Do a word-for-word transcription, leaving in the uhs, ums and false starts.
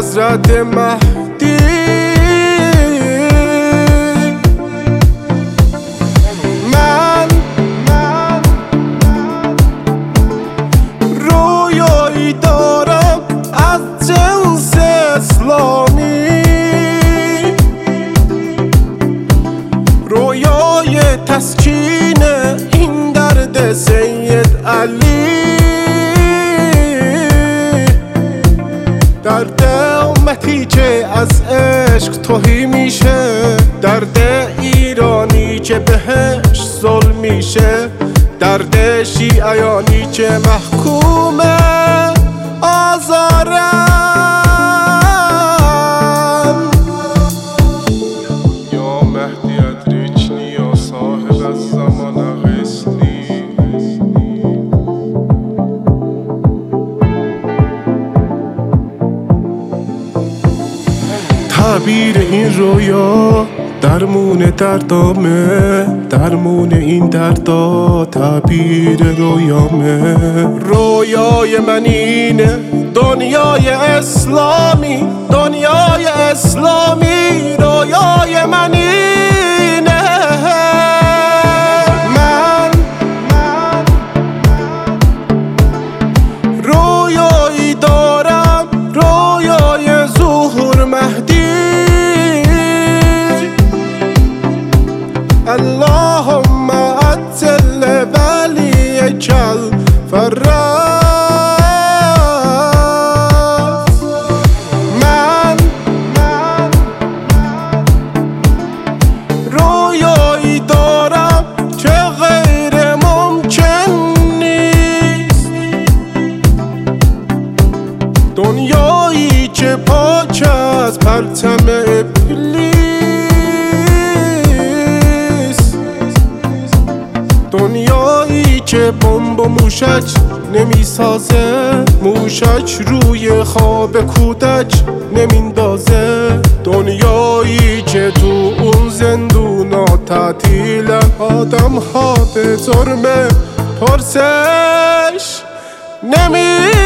حضرت مهدی. من من رویایی دارم از جنس اسلامی، رویای تسکین این درد سید علی، درد امتی که از عشق توهی میشه، درد ایرانی که بهش ظلم میشه، درد شیعیانی که محکوم آزارن. یا مهدی ادریچنی یا صاحب الزمان غسنی. تعبیر این رویا درمون دردامه، درمون این دردا تعبیر رویامه. رویای من اینه دنیای اسلامی، دنیای اسلامی رویای من اینه. من من رویایی دارم، رویای ظهور مهدی. اللهم عجل ولیک الفرج. من من رویایی دارم که غیر ممکن نیست، دنیایی که پاک از پرچم ابلیس، دنیایی که بمب و موشک نمیسازه، موشک روی خواب کودک نمیندازه، دنیایی که تو اون زندونا تعطیلن، آدم ها به جرم پرسش نمی